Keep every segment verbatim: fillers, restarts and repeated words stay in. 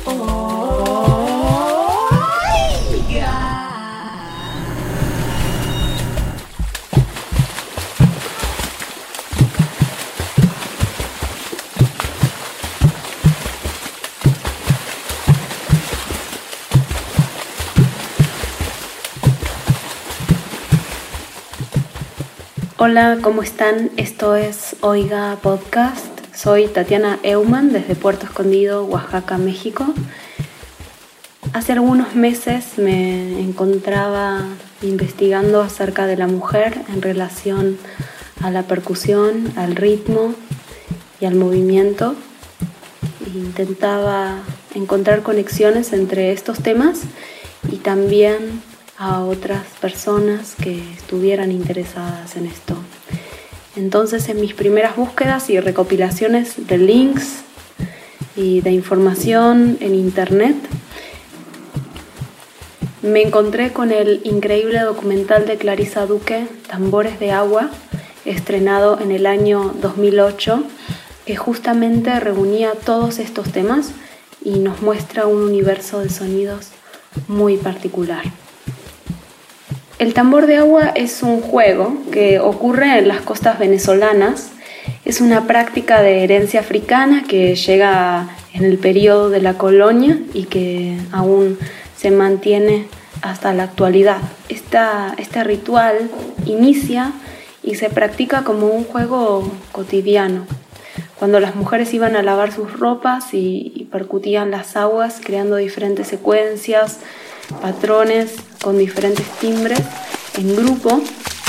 Hola, ¿cómo están? Esto es Oiga Podcast. Soy Tatiana Eumann desde Puerto Escondido, Oaxaca, México. Hace algunos meses me encontraba investigando acerca de la mujer en relación a la percusión, al ritmo y al movimiento. Intentaba encontrar conexiones entre estos temas y también a otras personas que estuvieran interesadas en esto. Entonces, en mis primeras búsquedas y recopilaciones de links y de información en internet, me encontré con el increíble documental de Clarissa Duque, Tambores de Agua, estrenado en el año dos mil ocho, que justamente reunía todos estos temas y nos muestra un universo de sonidos muy particular. El tambor de agua es un juego que ocurre en las costas venezolanas. Es una práctica de herencia africana que llega en el periodo de la colonia y que aún se mantiene hasta la actualidad. Esta, este ritual inicia y se practica como un juego cotidiano, cuando las mujeres iban a lavar sus ropas y, y percutían las aguas, creando diferentes secuencias, patrones con diferentes timbres en grupo.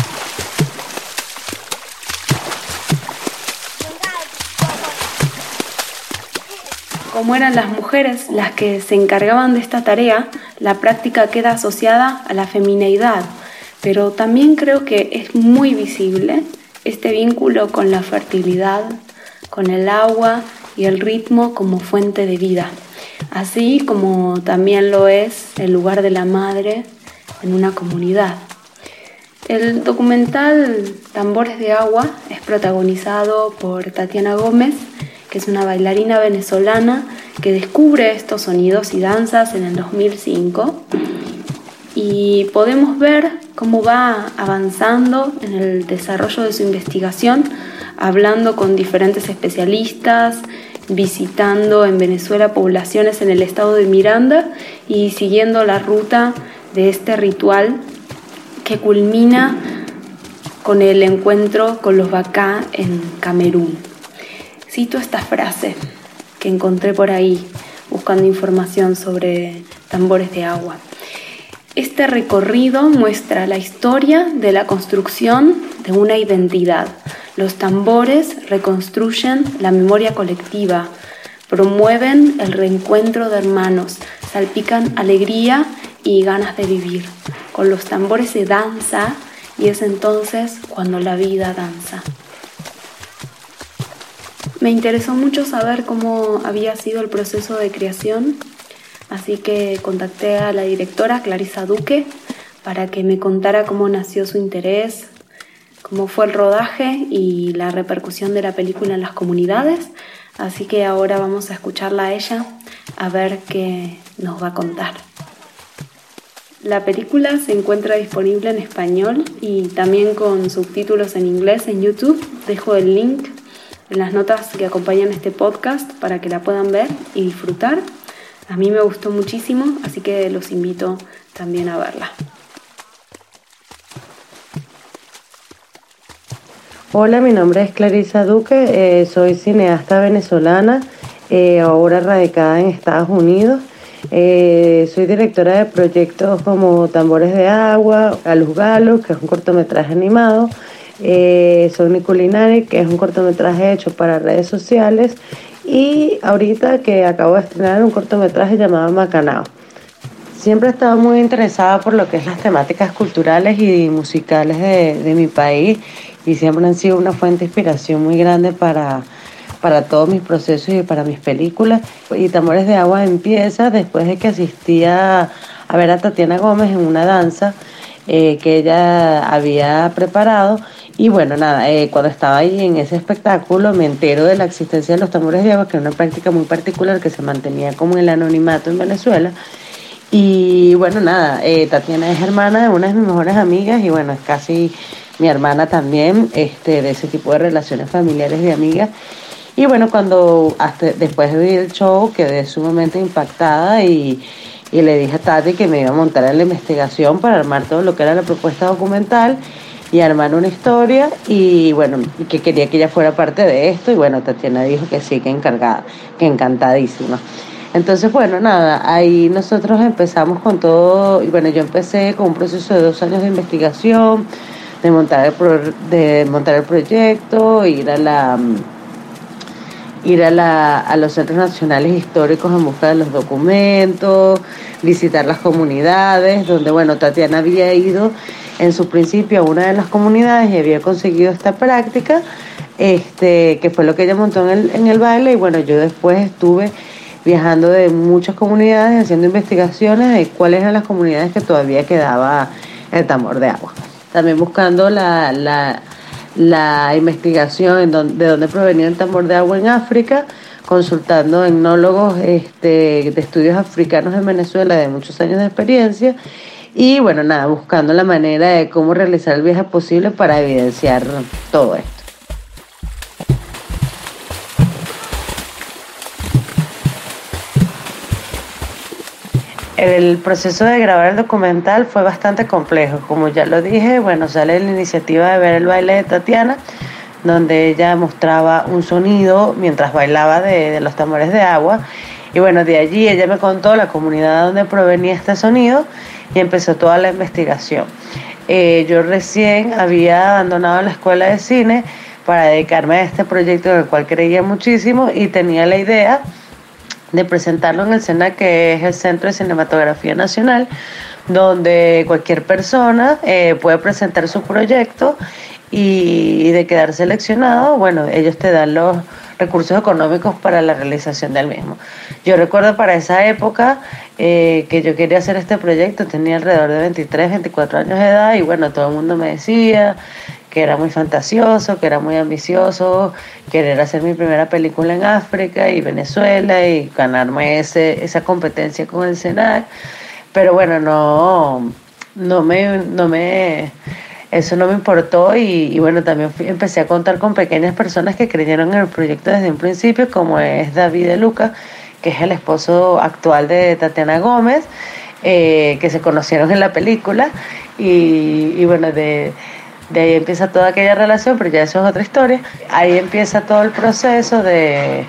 Como eran las mujeres las que se encargaban de esta tarea, la práctica queda asociada a la femineidad, pero también creo que es muy visible este vínculo con la fertilidad, con el agua y el ritmo como fuente de vida, así como también lo es el lugar de la madre en una comunidad. El documental Tambores de Agua es protagonizado por Tatiana Gómez, que es una bailarina venezolana que descubre estos sonidos y danzas en el dos mil cinco, y podemos ver cómo va avanzando en el desarrollo de su investigación, hablando con diferentes especialistas, visitando en Venezuela poblaciones en el estado de Miranda y siguiendo la ruta de este ritual que culmina con el encuentro con los Baka en Camerún. Cito esta frase que encontré por ahí buscando información sobre tambores de agua. Este recorrido muestra la historia de la construcción de una identidad. Los tambores reconstruyen la memoria colectiva, promueven el reencuentro de hermanos, salpican alegría y ganas de vivir. Con los tambores se danza y es entonces cuando la vida danza. Me interesó mucho saber cómo había sido el proceso de creación, así que contacté a la directora Clarissa Duque para que me contara cómo nació su interés, cómo fue el rodaje y la repercusión de la película en las comunidades. Así que ahora vamos a escucharla a ella, a ver qué nos va a contar. La película se encuentra disponible en español y también con subtítulos en inglés en YouTube. Dejo el link en las notas que acompañan este podcast para que la puedan ver y disfrutar. A mí me gustó muchísimo, así que los invito también a verla. Hola, mi nombre es Clarissa Duque, eh, soy cineasta venezolana, eh, ahora radicada en Estados Unidos. Eh, soy directora de proyectos como Tambores de Agua, A Luz Galos, que es un cortometraje animado, eh, Sony Culinary, que es un cortometraje hecho para redes sociales, y ahorita que acabo de estrenar un cortometraje llamado Macanao. Siempre he estado muy interesada por lo que es las temáticas culturales y musicales de, de mi país, y siempre han sido una fuente de inspiración muy grande para, para todos mis procesos y para mis películas. Y Tambores de Agua empieza después de que asistía a ver a Tatiana Gómez en una danza eh, que ella había preparado. Y bueno, nada, eh, cuando estaba ahí en ese espectáculo me entero de la existencia de los tambores de agua, que era una práctica muy particular que se mantenía como en el anonimato en Venezuela. Y bueno, nada, eh, Tatiana es hermana de una de mis mejores amigas y bueno, es casi mi hermana también, este, de ese tipo de relaciones familiares de amigas. Y bueno, cuando hasta después de ver el show quedé sumamente impactada y, y le dije a Tati que me iba a montar en la investigación para armar todo lo que era la propuesta documental y armar una historia y bueno, que quería que ella fuera parte de esto y bueno, Tatiana dijo que sí, que encargada, que encantadísima. Entonces, bueno, nada, ahí nosotros empezamos con todo, y bueno, yo empecé con un proceso de dos años de investigación, de montar el, pro, de montar el proyecto, ir a la ir a, la, a los centros nacionales históricos en busca de los documentos, visitar las comunidades, donde, bueno, Tatiana había ido en su principio a una de las comunidades y había conseguido esta práctica, este, que fue lo que ella montó en el, en el baile, y bueno, yo después estuve viajando de muchas comunidades, haciendo investigaciones de cuáles eran las comunidades que todavía quedaba el tambor de agua. También buscando la, la, la investigación en don, de dónde provenía el tambor de agua en África, consultando etnólogos este, de estudios africanos en Venezuela de muchos años de experiencia y bueno, nada, buscando la manera de cómo realizar el viaje posible para evidenciar todo esto. El proceso de grabar el documental fue bastante complejo. Como ya lo dije, bueno, sale la iniciativa de ver el baile de Tatiana, donde ella mostraba un sonido mientras bailaba de, de los tambores de agua. Y bueno, de allí ella me contó la comunidad donde provenía este sonido y empezó toda la investigación. Eh, yo recién había abandonado la escuela de cine para dedicarme a este proyecto en el cual creía muchísimo y tenía la idea de presentarlo en el SENAC, que es el Centro de Cinematografía Nacional, donde cualquier persona eh, puede presentar su proyecto y, y de quedar seleccionado, bueno, ellos te dan los recursos económicos para la realización del mismo. Yo recuerdo para esa época eh, que yo quería hacer este proyecto, tenía alrededor de veintitrés, veinticuatro años de edad y bueno, todo el mundo me decía que era muy fantasioso, que era muy ambicioso, querer hacer mi primera película en África y Venezuela y ganarme ese, esa competencia con el SENAC. Pero bueno, no, no me, no me, eso no me importó y, y bueno, también fui, empecé a contar con pequeñas personas que creyeron en el proyecto desde un principio, como es David de Luca, que es el esposo actual de Tatiana Gómez, eh, que se conocieron en la película y, y bueno, de... De ahí empieza toda aquella relación, pero ya eso es otra historia. Ahí empieza todo el proceso de,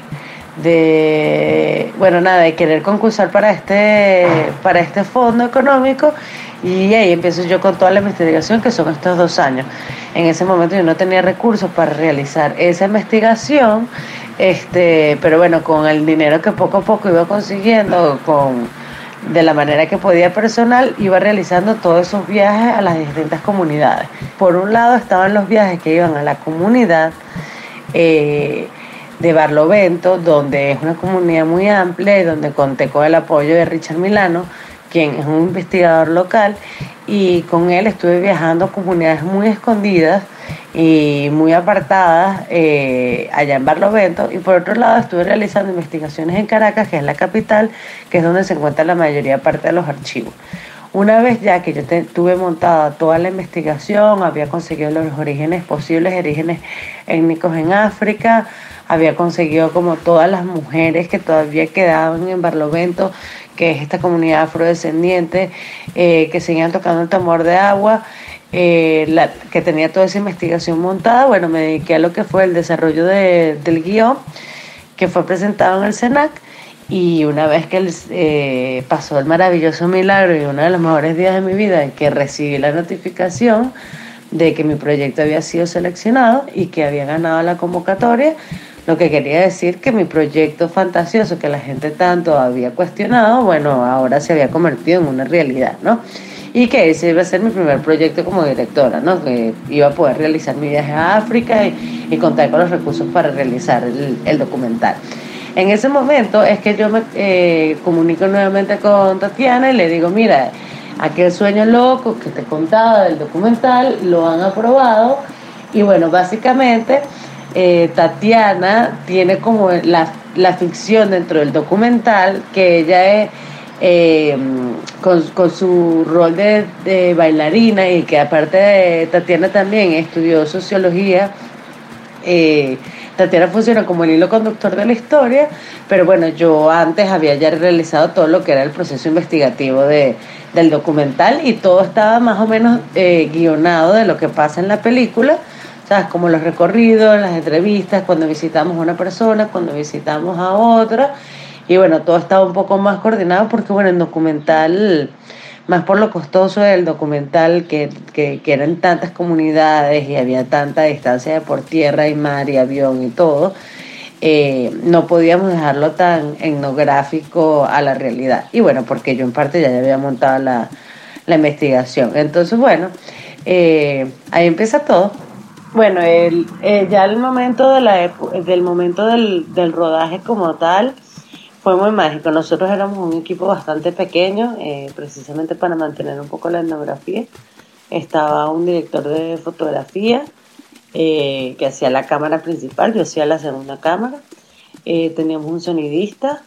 de bueno, nada, de querer concursar para este, para este fondo económico y ahí empiezo yo con toda la investigación que son estos dos años. En ese momento yo no tenía recursos para realizar esa investigación, este, pero bueno, con el dinero que poco a poco iba consiguiendo, con de la manera que podía personal, iba realizando todos esos viajes a las distintas comunidades. Por un lado estaban los viajes que iban a la comunidad eh, de Barlovento, donde es una comunidad muy amplia y donde conté con el apoyo de Richard Milano, quien es un investigador local, y con él estuve viajando a comunidades muy escondidas y muy apartadas eh, allá en Barlovento, y por otro lado estuve realizando investigaciones en Caracas, que es la capital, que es donde se encuentra la mayoría parte de los archivos. Una vez ya que yo te, tuve montada toda la investigación, había conseguido los orígenes posibles, orígenes étnicos en África, había conseguido como todas las mujeres que todavía quedaban en Barlovento, que es esta comunidad afrodescendiente, eh, que seguían tocando el tambor de agua, eh, la, que tenía toda esa investigación montada. Bueno, me dediqué a lo que fue el desarrollo de, del guión, que fue presentado en el SENAC, y una vez que el, eh, pasó el maravilloso milagro y uno de los mejores días de mi vida en que recibí la notificación de que mi proyecto había sido seleccionado y que había ganado la convocatoria, lo que quería decir que mi proyecto fantasioso que la gente tanto había cuestionado, bueno, ahora se había convertido en una realidad, ¿no? Y que ese iba a ser mi primer proyecto como directora, ¿no? Que iba a poder realizar mi viaje a África y, y contar con los recursos para realizar el, el documental. En ese momento es que yo me eh, comunico nuevamente con Tatiana y le digo, mira, aquel sueño loco que te contaba del documental, lo han aprobado. Y bueno, básicamente eh, Tatiana tiene como la, la ficción dentro del documental, que ella es eh, con, con su rol de, de bailarina, y que aparte de Tatiana también estudió sociología. eh, Tatiana funciona como el hilo conductor de la historia, pero bueno, yo antes había ya realizado todo lo que era el proceso investigativo de, del documental, y todo estaba más o menos eh, guionado de lo que pasa en la película, ¿sabes? Como los recorridos, las entrevistas, cuando visitamos a una persona, cuando visitamos a otra, y bueno, todo estaba un poco más coordinado porque bueno, el documental, más por lo costoso del documental, que, que, que eran tantas comunidades y había tanta distancia de por tierra y mar y avión y todo, eh, no podíamos dejarlo tan etnográfico a la realidad. Y bueno, porque yo en parte ya había montado la, la investigación. Entonces, bueno, eh, ahí empieza todo. Bueno, el, eh, ya el momento, de la epu- del, momento del, del rodaje como tal fue muy mágico. Nosotros éramos un equipo bastante pequeño, eh, precisamente para mantener un poco la etnografía. Estaba un director de fotografía eh, que hacía la cámara principal, yo hacía la segunda cámara. Eh, teníamos un sonidista,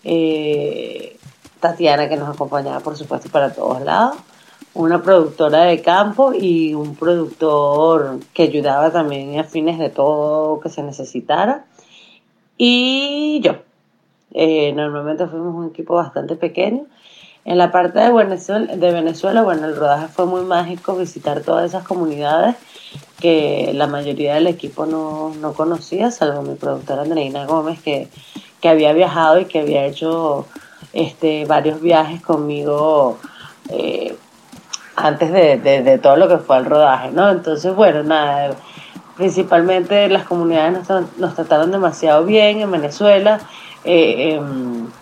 eh, Tatiana, que nos acompañaba por supuesto para todos lados, una productora de campo y un productor que ayudaba también a fines de todo que se necesitara, y yo. Eh, normalmente fuimos un equipo bastante pequeño. En la parte de Venezuela, de Venezuela, bueno, el rodaje fue muy mágico, visitar todas esas comunidades que la mayoría del equipo no, no conocía, salvo mi productora Andreina Gómez, que, que había viajado y que había hecho este, varios viajes conmigo eh, antes de, de, de todo lo que fue el rodaje, ¿no? Entonces, bueno, nada, principalmente las comunidades nos, nos trataron demasiado bien en Venezuela. Eh, eh,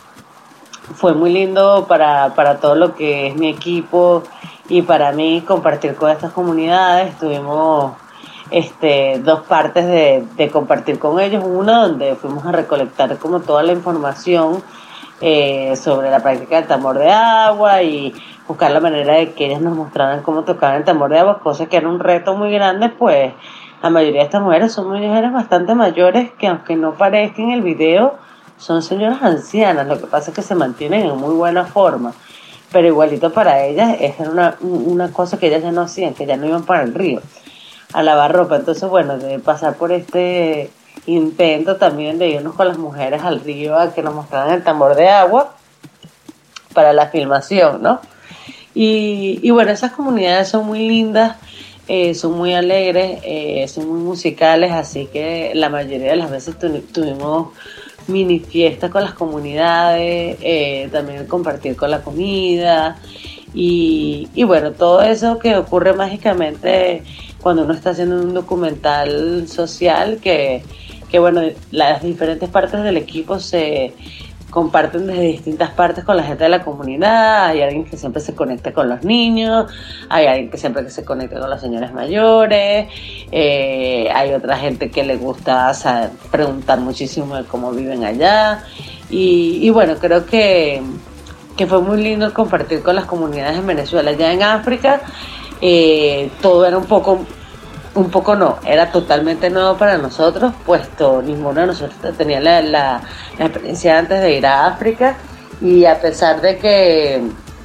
fue muy lindo para, para todo lo que es mi equipo y para mí compartir con estas comunidades. Tuvimos este, dos partes de, de compartir con ellos. Una donde fuimos a recolectar como toda la información eh, sobre la práctica del tambor de agua y buscar la manera de que ellas nos mostraran cómo tocaban el tambor de agua, cosa que era un reto muy grande, pues la mayoría de estas mujeres son mujeres bastante mayores que, aunque no parezca en el video, son señoras ancianas. Lo que pasa es que se mantienen en muy buena forma, pero igualito para ellas era una, una cosa que ellas ya no hacían, que ya no iban para el río a lavar ropa. Entonces, bueno, de pasar por este intento también de irnos con las mujeres al río a que nos mostraran el tambor de agua para la filmación, ¿no? Y, y bueno, esas comunidades son muy lindas, eh, son muy alegres, eh, son muy musicales, así que la mayoría de las veces tu, tuvimos mini fiestas con las comunidades, eh, también compartir con la comida y, y bueno, todo eso que ocurre mágicamente cuando uno está haciendo un documental social, que, que bueno, las diferentes partes del equipo se comparten desde distintas partes con la gente de la comunidad. Hay alguien que siempre se conecta con los niños, hay alguien que siempre que se conecta con las señoras mayores, eh, hay otra gente que le gusta, o sea, preguntar muchísimo de cómo viven allá, y, y bueno, creo que, que fue muy lindo compartir con las comunidades en Venezuela. Ya en África eh, todo era un poco un poco no, era totalmente nuevo para nosotros, puesto ninguno de nosotros tenía la, la, la experiencia antes de ir a África, y a pesar de que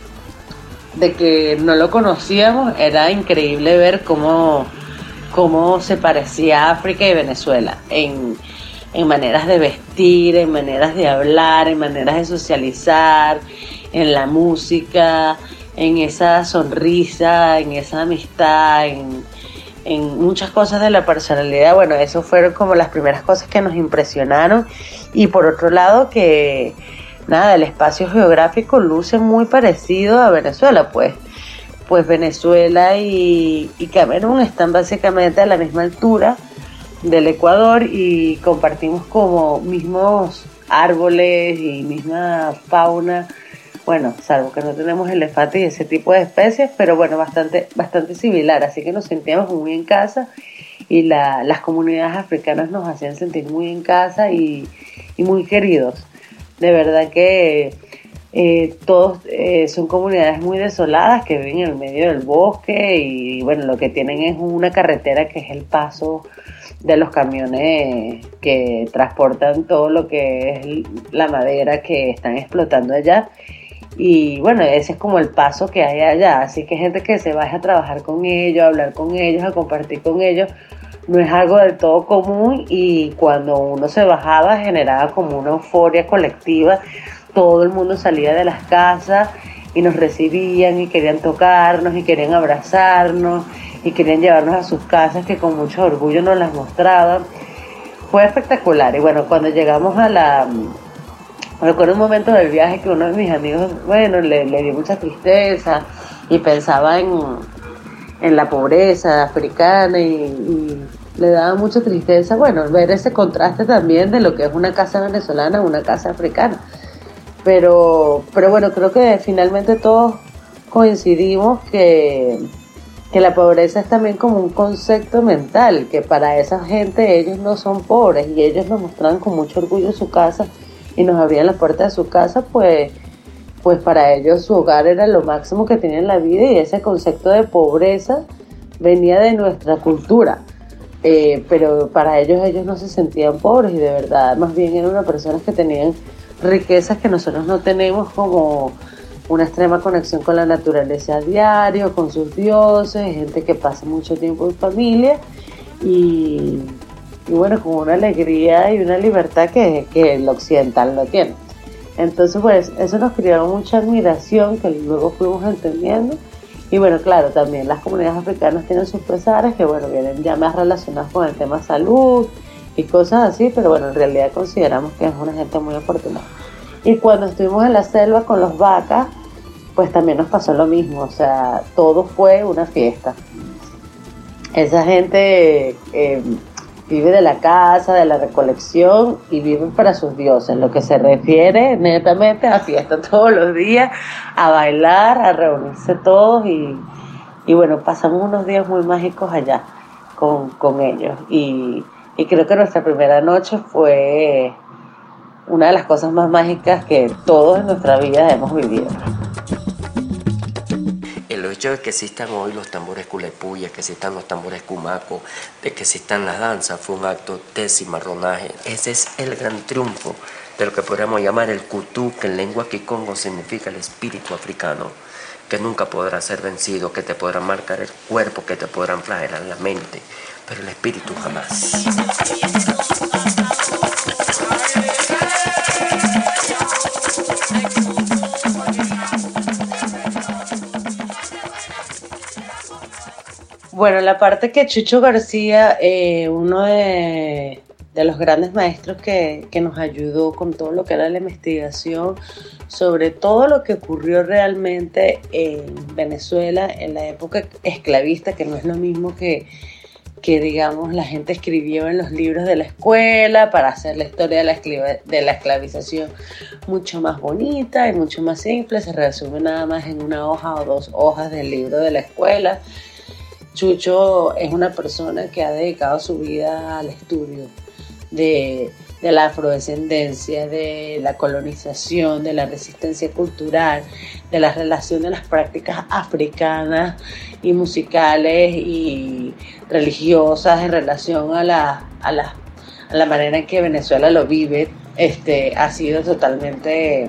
de que no lo conocíamos, era increíble ver cómo, cómo se parecía África y Venezuela en, en maneras de vestir, en maneras de hablar, en maneras de socializar, en la música, en esa sonrisa, en esa amistad, en en muchas cosas de la personalidad. Bueno, eso fueron como las primeras cosas que nos impresionaron. Y por otro lado, que nada, el espacio geográfico luce muy parecido a Venezuela, pues pues Venezuela y, y Camerún están básicamente a la misma altura del Ecuador y compartimos como mismos árboles y misma fauna. Bueno, salvo que no tenemos elefantes y ese tipo de especies, pero bueno, bastante bastante similar, así que nos sentíamos muy en casa, y la, las comunidades africanas nos hacían sentir muy en casa y, y muy queridos. De verdad que Eh, todos eh, son comunidades muy desoladas que viven en el medio del bosque y bueno, lo que tienen es una carretera que es el paso de los camiones que transportan todo lo que es la madera que están explotando allá. Y bueno, ese es como el paso que hay allá, así que gente que se vaya a trabajar con ellos, a hablar con ellos, a compartir con ellos, no es algo del todo común, y cuando uno se bajaba generaba como una euforia colectiva. Todo el mundo salía de las casas y nos recibían y querían tocarnos y querían abrazarnos y querían llevarnos a sus casas, que con mucho orgullo nos las mostraban. Fue espectacular. Y bueno, cuando llegamos a la... Me recuerdo un momento del viaje que uno de mis amigos, bueno, le, le dio mucha tristeza y pensaba en, en la pobreza africana y, y le daba mucha tristeza, bueno, ver ese contraste también de lo que es una casa venezolana a una casa africana. Pero, pero bueno, creo que finalmente todos coincidimos que, que la pobreza es también como un concepto mental, que para esa gente ellos no son pobres, y ellos nos mostraban con mucho orgullo su casa y nos abrían la puerta de su casa, pues, pues para ellos su hogar era lo máximo que tenían en la vida, y ese concepto de pobreza venía de nuestra cultura. Eh, pero para ellos ellos no se sentían pobres, y de verdad más bien eran unas personas que tenían riquezas que nosotros no tenemos, como una extrema conexión con la naturaleza a diario, con sus dioses, gente que pasa mucho tiempo en familia y, y bueno, con una alegría y una libertad que, que el occidental no tiene. Entonces pues eso nos creó mucha admiración que luego fuimos entendiendo. Y bueno, claro, también las comunidades africanas tienen sus pesares que bueno, vienen ya más relacionados con el tema salud y cosas así, pero bueno, en realidad consideramos que es una gente muy afortunada. Y cuando estuvimos en la selva con los vacas, pues también nos pasó lo mismo, o sea, todo fue una fiesta. Esa gente eh, vive de la caza, de la recolección, y vive para sus dioses, lo que se refiere netamente a fiesta todos los días, a bailar, a reunirse todos, y, y bueno, pasamos unos días muy mágicos allá con, con ellos, y, y creo que nuestra primera noche fue una de las cosas más mágicas que todos en nuestra vida hemos vivido. El hecho de que existan hoy los tambores culepuyas, que existan los tambores cumaco, de que existan las danzas, fue un acto de cimarronaje. Ese es el gran triunfo de lo que podríamos llamar el kutú, que en lengua kikongo significa el espíritu africano, que nunca podrá ser vencido, que te podrán marcar el cuerpo, que te podrán flagelar la mente, pero el espíritu jamás. Bueno, la parte que Chucho García, eh, uno de, de los grandes maestros que, que nos ayudó con todo lo que era la investigación sobre todo lo que ocurrió realmente en Venezuela en la época esclavista, que no es lo mismo que, que digamos, la gente escribió en los libros de la escuela para hacer la historia de la, esclav- de la esclavización mucho más bonita y mucho más simple. Se resume nada más en una hoja o dos hojas del libro de la escuela. Chucho es una persona que ha dedicado su vida al estudio de, de la afrodescendencia, de la colonización, de la resistencia cultural, de la relación de las prácticas africanas y musicales y religiosas en relación a la, a la, a la manera en que Venezuela lo vive. Este, ha sido totalmente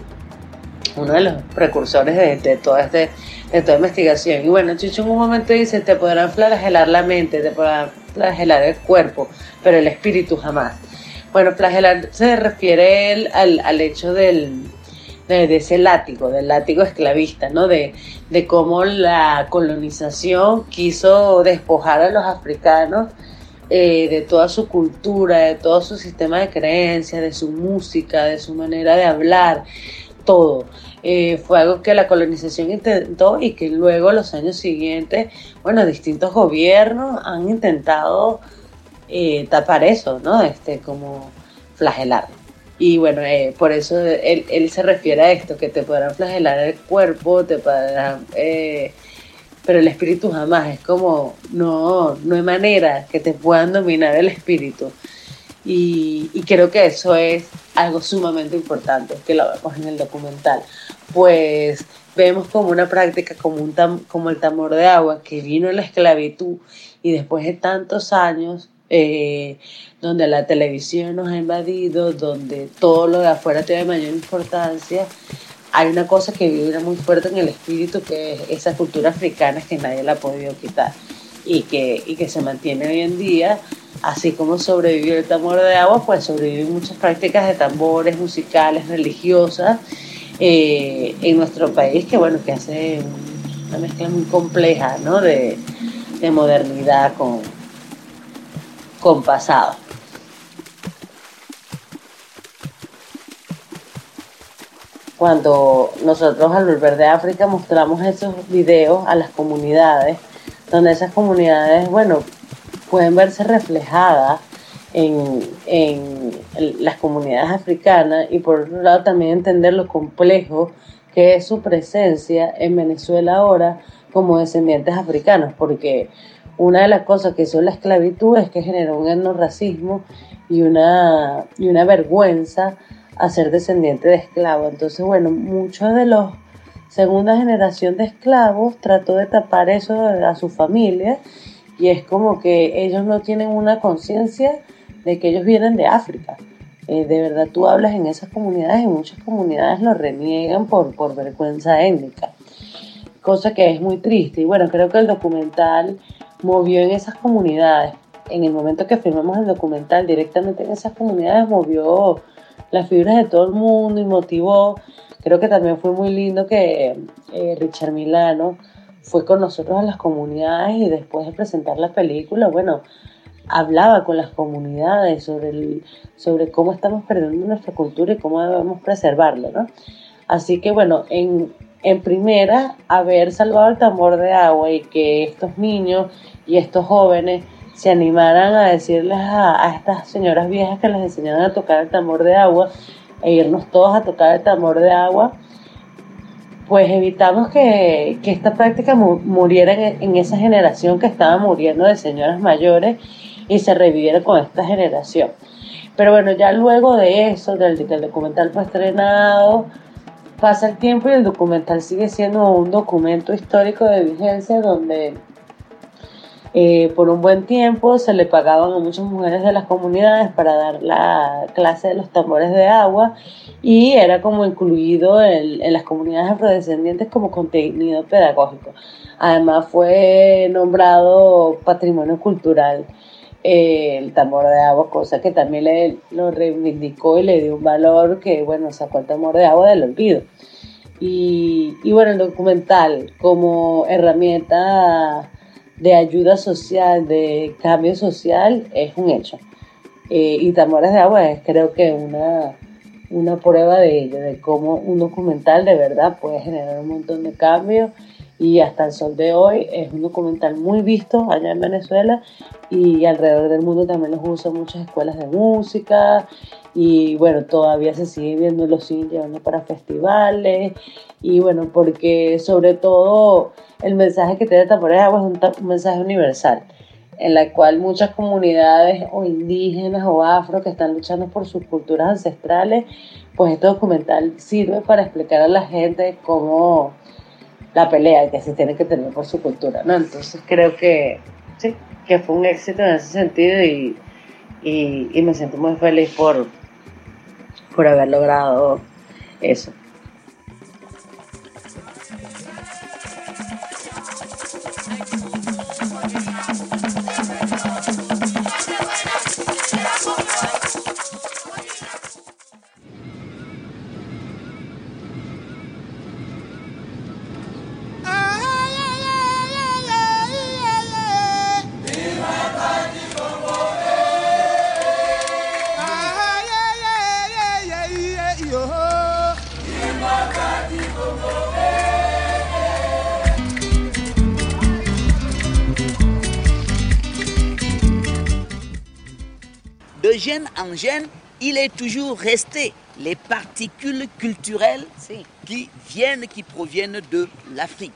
uno de los precursores de, de, toda este, de toda investigación. Y bueno, Chucho en un momento dice, te podrán flagelar la mente, te podrán flagelar el cuerpo, pero el espíritu jamás. Bueno, flagelar se refiere el, al, al hecho del, de, de ese látigo, del látigo esclavista, ¿no? De, de cómo la colonización quiso despojar a los africanos eh, de toda su cultura, de todo su sistema de creencias, de su música, de su manera de hablar, todo. Eh, fue algo que la colonización intentó y que luego los años siguientes, bueno, distintos gobiernos han intentado eh, tapar eso, ¿no? Este, como flagelar. Y bueno, eh, por eso él, él se refiere a esto, que te podrán flagelar el cuerpo, te podrán, eh, pero el espíritu jamás. Es como, no, no hay manera que te puedan dominar el espíritu. Y, y creo que eso es algo sumamente importante, que lo vemos en el documental. Pues vemos como una práctica, como, un tam, como el tambor de agua, que vino en la esclavitud y después de tantos años, eh, donde la televisión nos ha invadido, donde todo lo de afuera tiene mayor importancia, hay una cosa que vibra muy fuerte en el espíritu, que es esa cultura africana que nadie la ha podido quitar y que, y que se mantiene hoy en día. Así como sobrevivió el tambor de agua, pues sobreviven muchas prácticas de tambores musicales, religiosas, eh, en nuestro país, que bueno, que hace una mezcla muy compleja, ¿no? de, de modernidad con, con pasado. Cuando nosotros al volver de África mostramos esos videos a las comunidades, donde esas comunidades, bueno, pueden verse reflejadas en, en las comunidades africanas, y por otro lado también entender lo complejo que es su presencia en Venezuela ahora como descendientes africanos, porque una de las cosas que hizo la esclavitud es que generó un etnorracismo y una, y una vergüenza a ser descendiente de esclavos. Entonces, bueno, muchos de los segunda generación de esclavos trató de tapar eso a su familia, y es como que ellos no tienen una conciencia de que ellos vienen de África. Eh, de verdad, tú hablas en esas comunidades y muchas comunidades lo reniegan por, por vergüenza étnica, cosa que es muy triste. Y bueno, creo que el documental movió en esas comunidades. En el momento que filmamos el documental, directamente en esas comunidades movió las fibras de todo el mundo y motivó. Creo que también fue muy lindo que eh, Richard Milano fue con nosotros a las comunidades, y después de presentar la película, bueno, hablaba con las comunidades sobre, el, sobre cómo estamos perdiendo nuestra cultura y cómo debemos preservarla, ¿no? Así que bueno, en, en primera, haber salvado el tambor de agua y que estos niños y estos jóvenes se animaran a decirles a, a estas señoras viejas que les enseñaran a tocar el tambor de agua, e irnos todos a tocar el tambor de agua, pues evitamos que, que esta práctica mu- muriera en, en esa generación que estaba muriendo de señoras mayores, y se reviviera con esta generación. Pero bueno, ya luego de eso, del que el documental fue estrenado, pasa el tiempo y el documental sigue siendo un documento histórico de vigencia, donde Eh, por un buen tiempo se le pagaban a muchas mujeres de las comunidades para dar la clase de los tambores de agua, y era como incluido en, en las comunidades afrodescendientes como contenido pedagógico. Además fue nombrado patrimonio cultural eh, el tambor de agua, cosa que también le, lo reivindicó y le dio un valor, que bueno, sacó el tambor de agua del olvido. Y, y bueno, el documental como herramienta de ayuda social, de cambio social, es un hecho. Eh, y Tambores de Agua es, creo que, una, una prueba de ello, de cómo un documental de verdad puede generar un montón de cambios, y hasta el sol de hoy es un documental muy visto allá en Venezuela, y alrededor del mundo también los usan muchas escuelas de música, y bueno, todavía se sigue viendo, los siguen llevando para festivales, y bueno, porque sobre todo el mensaje que tiene Tambores de Agua es un, ta- un mensaje universal, en la cual muchas comunidades o indígenas o afro que están luchando por sus culturas ancestrales, pues este documental sirve para explicar a la gente cómo la pelea que se tiene que tener por su cultura, ¿no? Entonces creo que sí, que fue un éxito en ese sentido, y, y, y me siento muy feliz por, por haber logrado eso. De gène en gène, il est toujours resté les particules culturelles sí. qui viennent, qui proviennent de l'Afrique.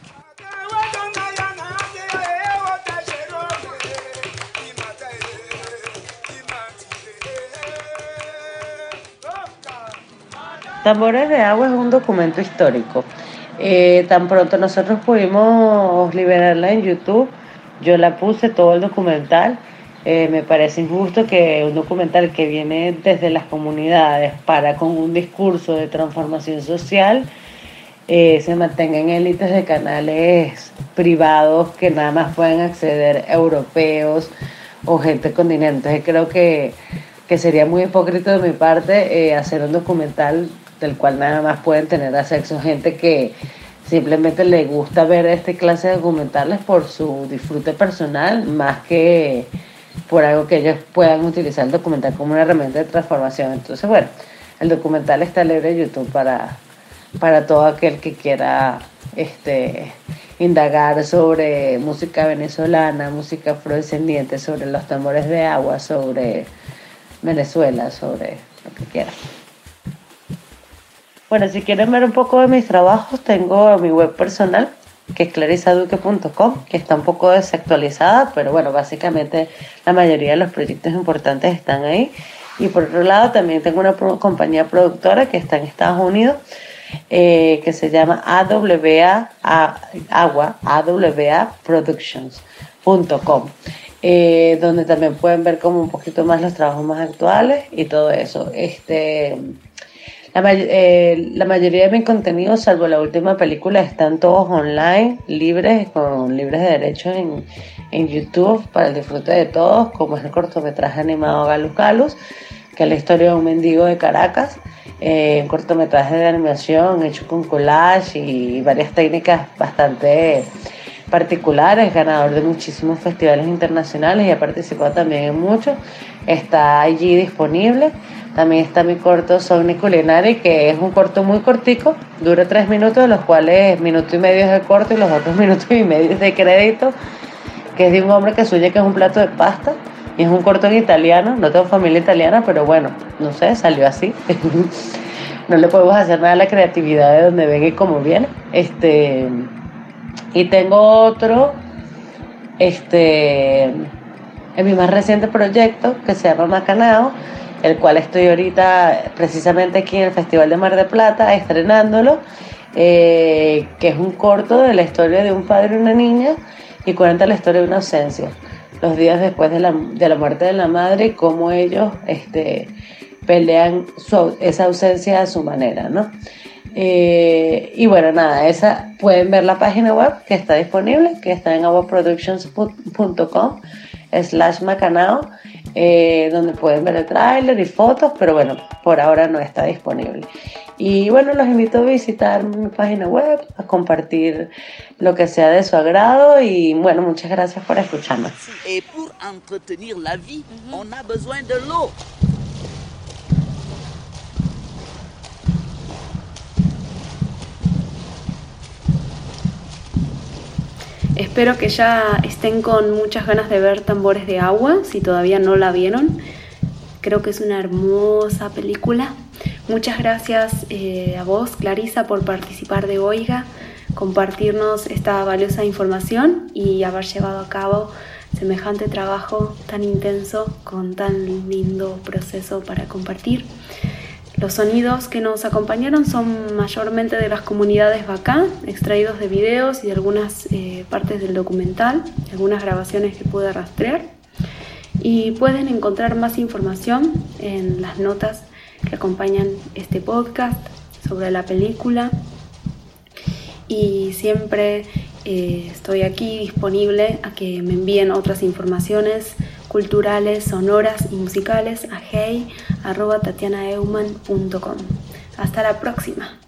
Tambores de Agua es un documento histórico. Eh, tan pronto nosotros pudimos liberarla en YouTube, yo la puse todo el documental. Eh, me parece injusto que un documental que viene desde las comunidades para con un discurso de transformación social eh, se mantenga en élites de canales privados que nada más pueden acceder europeos o gente con dinero. Entonces creo que, que sería muy hipócrita de mi parte eh, hacer un documental del cual nada más pueden tener acceso gente que simplemente le gusta ver este clase de documentales por su disfrute personal, más que por algo que ellos puedan utilizar el documental como una herramienta de transformación. Entonces, bueno, el documental está libre en YouTube para, para todo aquel que quiera este, indagar sobre música venezolana, música afrodescendiente, sobre los tambores de agua, sobre Venezuela, sobre lo que quiera. Bueno, si quieren ver un poco de mis trabajos, tengo mi web personal, que es clarisaduque punto com, que está un poco desactualizada, pero bueno, básicamente la mayoría de los proyectos importantes están ahí. Y por otro lado, también tengo una pro- compañía productora que está en Estados Unidos, eh, que se llama A W A, A, Agua, A W A Productions punto com, eh, donde también pueden ver como un poquito más los trabajos más actuales y todo eso. Este... La, may- eh, la mayoría de mis contenidos, salvo la última película, están todos online, libres, con libres de derechos en, en YouTube para el disfrute de todos, como es el cortometraje animado Galus Galus, que es la historia de un mendigo de Caracas, eh, un cortometraje de animación hecho con collage y varias técnicas bastante particulares, ganador de muchísimos festivales internacionales y ha participado también en muchos. Está allí disponible. También está mi corto Sogni Culinari, que es un corto muy cortico, dura tres minutos, de los cuales minuto y medio es de corto y los otros minutos y medio es de crédito, que es de un hombre que sueña que es un plato de pasta, y es un corto en italiano. No tengo familia italiana, pero bueno, no sé, salió así. No le podemos hacer nada a la creatividad de donde venga y cómo viene. Este, y tengo otro, este, en mi más reciente proyecto, que se llama Macanao, el cual estoy ahorita precisamente aquí en el Festival de Mar de Plata estrenándolo, eh, que es un corto de la historia de un padre y una niña y cuenta la historia de una ausencia, los días después de la, de la muerte de la madre y cómo ellos este, pelean su, esa ausencia a su manera, ¿no? Eh, y bueno, nada, esa pueden ver la página web que está disponible, que está en aguaproductions punto com slash macanao, eh, donde pueden ver el tráiler y fotos, pero bueno, por ahora no está disponible. Y bueno, los invito a visitar mi página web, a compartir lo que sea de su agrado y bueno, muchas gracias por escucharnos. Et pour entretenir la vie, on a besoin de l'eau. Espero que ya estén con muchas ganas de ver Tambores de Agua, si todavía no la vieron. Creo que es una hermosa película. Muchas gracias eh, a vos, Clarisa, por participar de Oiga, compartirnos esta valiosa información y haber llevado a cabo semejante trabajo tan intenso con tan lindo proceso para compartir. Los sonidos que nos acompañaron son mayormente de las comunidades Bacá, extraídos de videos y de algunas eh, partes del documental, algunas grabaciones que pude rastrear. Y pueden encontrar más información en las notas que acompañan este podcast sobre la película. Y siempre eh, estoy aquí disponible a que me envíen otras informaciones culturales, sonoras y musicales a hey arroba tatiana eumann punto com. Hasta la próxima.